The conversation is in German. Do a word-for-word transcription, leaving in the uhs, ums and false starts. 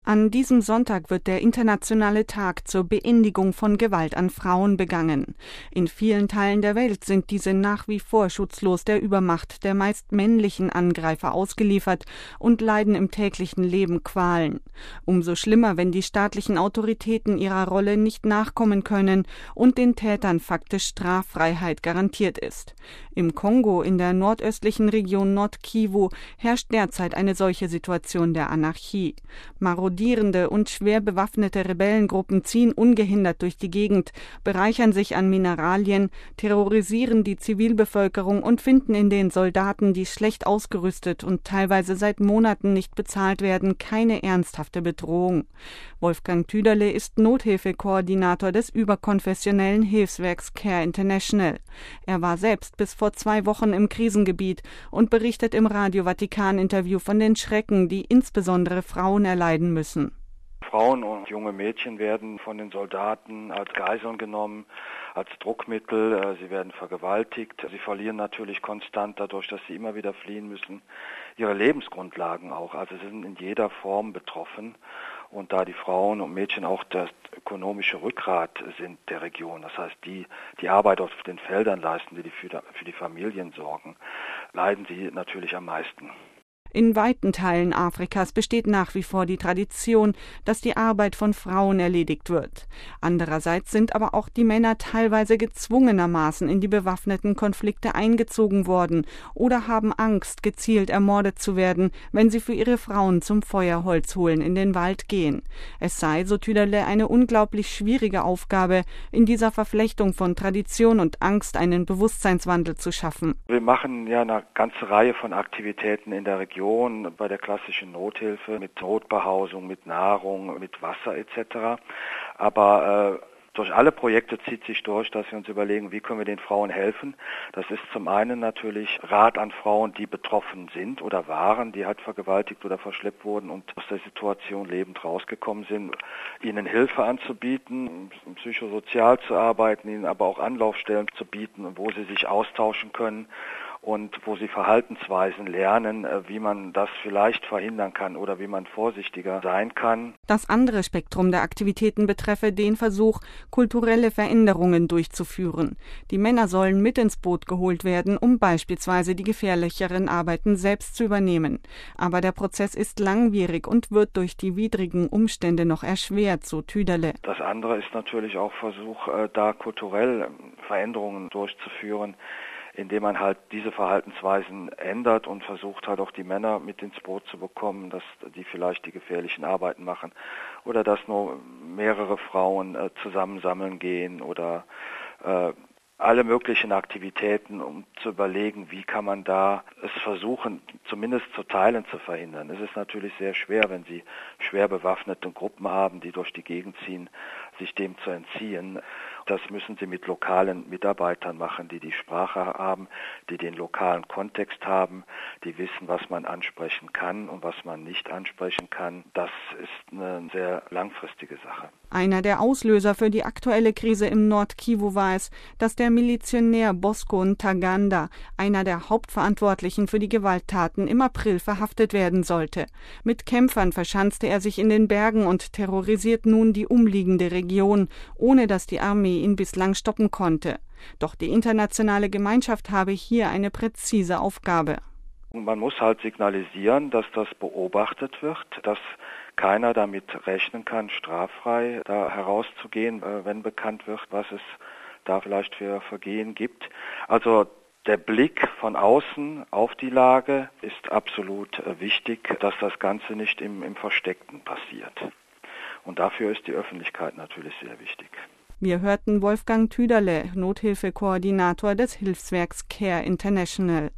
An diesem Sonntag wird der internationale Tag zur Beendigung von Gewalt an Frauen begangen. In vielen Teilen der Welt sind diese nach wie vor schutzlos der Übermacht der meist männlichen Angreifer ausgeliefert und leiden im täglichen Leben Qualen. Umso schlimmer, wenn die staatlichen Autoritäten ihrer Rolle nicht nachkommen können und den Tätern faktisch Straffreiheit garantiert ist. Im Kongo, in der nordöstlichen Region Nord-Kivu, herrscht derzeit eine solche Situation der Anarchie. Marodierende und schwer bewaffnete Rebellengruppen ziehen ungehindert durch die Gegend, bereichern sich an Mineralien, terrorisieren die Zivilbevölkerung und finden in den Soldaten, die schlecht ausgerüstet und teilweise seit Monaten nicht bezahlt werden, keine ernsthafte Bedrohung. Wolfgang Tüderle ist Nothilfekoordinator des überkonfessionellen Hilfswerks Care International. Er war selbst bis vor zwei Wochen im Krisengebiet und berichtet im Radio Vatikan-Interview von den Schrecken, die insbesondere Frauen erleiden müssen. Frauen und junge Mädchen werden von den Soldaten als Geiseln genommen, als Druckmittel. Sie werden vergewaltigt. Sie verlieren natürlich konstant dadurch, dass sie immer wieder fliehen müssen, ihre Lebensgrundlagen auch. Also sie sind in jeder Form betroffen. Und da die Frauen und Mädchen auch das ökonomische Rückgrat sind der Region, das heißt, die die Arbeit auf den Feldern leisten, die für die Familien sorgen, leiden sie natürlich am meisten. In weiten Teilen Afrikas besteht nach wie vor die Tradition, dass die Arbeit von Frauen erledigt wird. Andererseits sind aber auch die Männer teilweise gezwungenermaßen in die bewaffneten Konflikte eingezogen worden oder haben Angst, gezielt ermordet zu werden, wenn sie für ihre Frauen zum Feuerholz holen in den Wald gehen. Es sei, so Tüderle, eine unglaublich schwierige Aufgabe, in dieser Verflechtung von Tradition und Angst einen Bewusstseinswandel zu schaffen. Wir machen ja eine ganze Reihe von Aktivitäten in der Region, bei der klassischen Nothilfe, mit Notbehausung, mit Nahrung, mit Wasser et cetera. Aber äh, durch alle Projekte zieht sich durch, dass wir uns überlegen, wie können wir den Frauen helfen. Das ist zum einen natürlich Rat an Frauen, die betroffen sind oder waren, die halt vergewaltigt oder verschleppt wurden und aus der Situation lebend rausgekommen sind, ihnen Hilfe anzubieten, psychosozial zu arbeiten, ihnen aber auch Anlaufstellen zu bieten, wo sie sich austauschen können und wo sie Verhaltensweisen lernen, wie man das vielleicht verhindern kann oder wie man vorsichtiger sein kann. Das andere Spektrum der Aktivitäten betreffe den Versuch, kulturelle Veränderungen durchzuführen. Die Männer sollen mit ins Boot geholt werden, um beispielsweise die gefährlicheren Arbeiten selbst zu übernehmen. Aber der Prozess ist langwierig und wird durch die widrigen Umstände noch erschwert, so Tüderle. Das andere ist natürlich auch Versuch, da kulturell Veränderungen durchzuführen, indem man halt diese Verhaltensweisen ändert und versucht halt auch die Männer mit ins Boot zu bekommen, dass die vielleicht die gefährlichen Arbeiten machen oder dass nur mehrere Frauen äh, zusammensammeln gehen oder äh, alle möglichen Aktivitäten, um zu überlegen, wie kann man da es versuchen, zumindest zu Teilen zu verhindern. Es ist natürlich sehr schwer, wenn Sie schwer bewaffnete Gruppen haben, die durch die Gegend ziehen, sich dem zu entziehen. Das müssen Sie mit lokalen Mitarbeitern machen, die die Sprache haben, die den lokalen Kontext haben, die wissen, was man ansprechen kann und was man nicht ansprechen kann. Das ist eine sehr langfristige Sache. Einer der Auslöser für die aktuelle Krise im Nord-Kivu war es, dass der Milizionär Bosco Ntaganda, einer der Hauptverantwortlichen für die Gewalttaten, im April verhaftet werden sollte. Mit Kämpfern verschanzte er sich in den Bergen und terrorisiert nun die umliegende Region, ohne dass die Armee ihn bislang stoppen konnte. Doch die internationale Gemeinschaft habe hier eine präzise Aufgabe. Man muss halt signalisieren, dass das beobachtet wird, dass keiner damit rechnen kann, straffrei da herauszugehen, wenn bekannt wird, was es da vielleicht für Vergehen gibt. Also der Blick von außen auf die Lage ist absolut wichtig, dass das Ganze nicht im, im Versteckten passiert. Und dafür ist die Öffentlichkeit natürlich sehr wichtig. Wir hörten Wolfgang Tüderle, Nothilfekoordinator des Hilfswerks Care International.